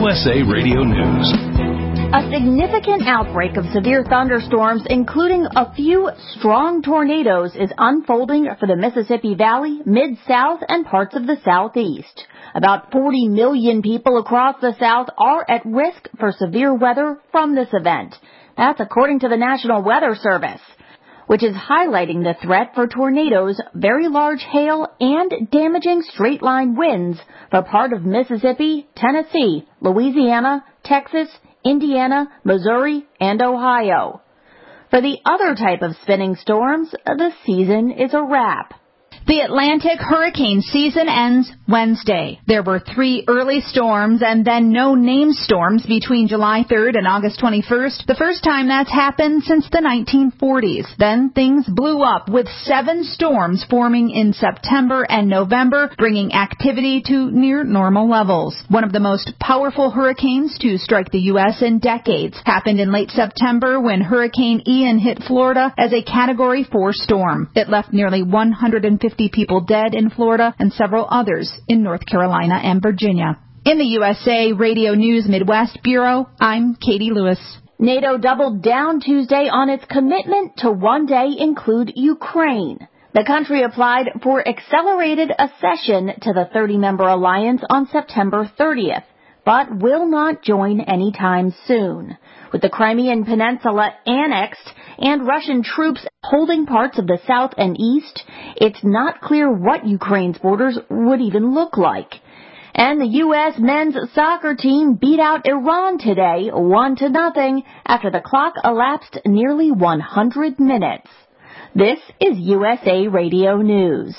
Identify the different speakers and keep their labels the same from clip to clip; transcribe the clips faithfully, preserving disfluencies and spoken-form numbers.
Speaker 1: U S A Radio News.
Speaker 2: A significant outbreak of severe thunderstorms, including a few strong tornadoes, is unfolding for the Mississippi Valley, Mid-South, and parts of the Southeast. About forty million people across the South are at risk for severe weather from this event. That's according to the National Weather Service, which is highlighting the threat for tornadoes, very large hail, and damaging straight-line winds for part of Mississippi, Tennessee, Louisiana, Texas, Indiana, Missouri, and Ohio. For the other type of spinning storms, the season is a wrap.
Speaker 3: The Atlantic hurricane season ends Wednesday. There were three early storms and then no named storms between July third and August twenty-first, the first time that's happened since the nineteen forties. Then things blew up with seven storms forming in September and November, bringing activity to near normal levels. One of the most powerful hurricanes to strike the U S in decades happened in late September when Hurricane Ian hit Florida as a Category four storm. It left nearly one hundred fifty people dead in Florida and several others in North Carolina and Virginia. In the U S A Radio News Midwest Bureau, I'm Katie Lewis.
Speaker 2: NATO doubled down Tuesday on its commitment to one day include Ukraine. The country applied for accelerated accession to the thirty-member alliance on September thirtieth, but will not join anytime soon. With the Crimean Peninsula annexed and Russian troops holding parts of the south and east, it's not clear what Ukraine's borders would even look like. And the U S men's soccer team beat out Iran today, one to nothing, after the clock elapsed nearly one hundred minutes. This is U S A Radio News.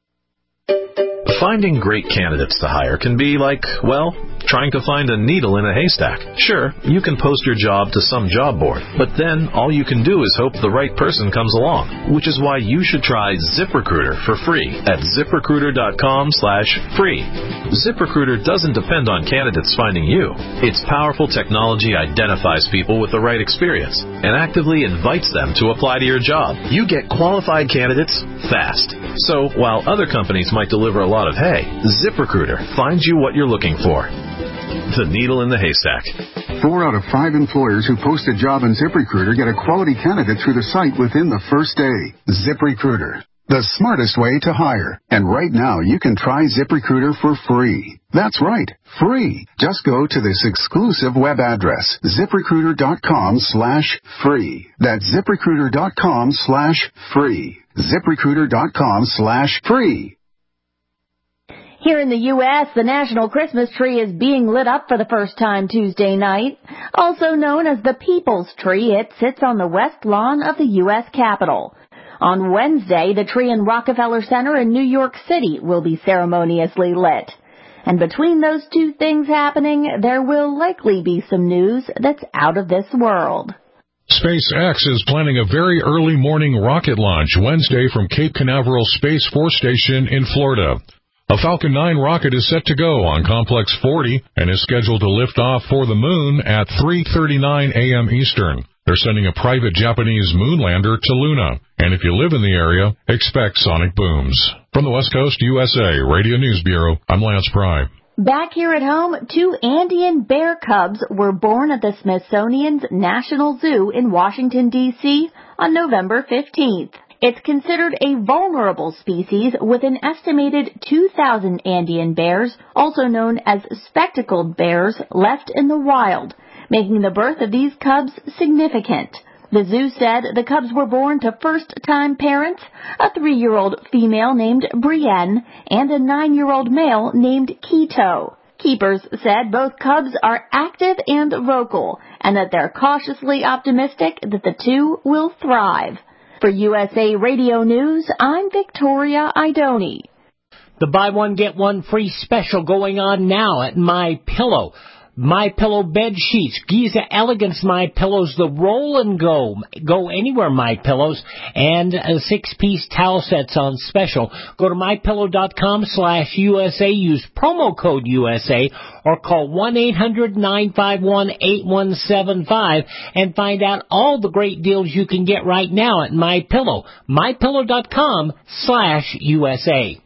Speaker 1: Finding great candidates to hire can be like, well, trying to find a needle in a haystack. Sure, you can post your job to some job board, but then all you can do is hope the right person comes along, which is why you should try ZipRecruiter for free at ZipRecruiter.com slash free. ZipRecruiter doesn't depend on candidates finding you. Its powerful technology identifies people with the right experience and actively invites them to apply to your job. You get qualified candidates fast. So while other companies might deliver a lot of hay, ZipRecruiter finds you what you're looking for. The needle in the haystack.
Speaker 4: Four out of five employers who post a job on ZipRecruiter get a quality candidate through the site within the first day. ZipRecruiter, the smartest way to hire. And right now, you can try ZipRecruiter for free. That's right, free. Just go to this exclusive web address, ZipRecruiter.com slash free. That's ZipRecruiter.com slash free. ZipRecruiter.com slash free.
Speaker 2: Here in the U S, the national Christmas tree is being lit up for the first time Tuesday night. Also known as the People's Tree, it sits on the west lawn of the U S Capitol. On Wednesday, the tree in Rockefeller Center in New York City will be ceremoniously lit. And between those two things happening, there will likely be some news that's out of this world.
Speaker 5: SpaceX is planning a very early morning rocket launch Wednesday from Cape Canaveral Space Force Station in Florida. A Falcon nine rocket is set to go on Complex forty and is scheduled to lift off for the moon at three thirty-nine a.m. Eastern. They're sending a private Japanese moon lander to Luna. And if you live in the area, expect sonic booms. From the West Coast U S A Radio News Bureau, I'm Lance Pry.
Speaker 2: Back here at home, two Andean bear cubs were born at the Smithsonian's National Zoo in Washington, D C on November fifteenth. It's considered a vulnerable species with an estimated two thousand Andean bears, also known as spectacled bears, left in the wild, making the birth of these cubs significant. The zoo said the cubs were born to first-time parents, a three-year-old female named Brienne and a nine-year-old male named Quito. Keepers said both cubs are active and vocal, and that they're cautiously optimistic that the two will thrive. For U S A Radio News, I'm Victoria Idoni.
Speaker 6: The buy one, get one free special going on now at MyPillow. MyPillow bed sheets, Giza Elegance MyPillows, the roll and go, go anywhere MyPillows, and uh, six-piece towel sets on special. Go to MyPillow.com slash USA, use promo code U S A, or call one eight hundred nine five one eight one seven five and find out all the great deals you can get right now at MyPillow. MyPillow.com slash USA.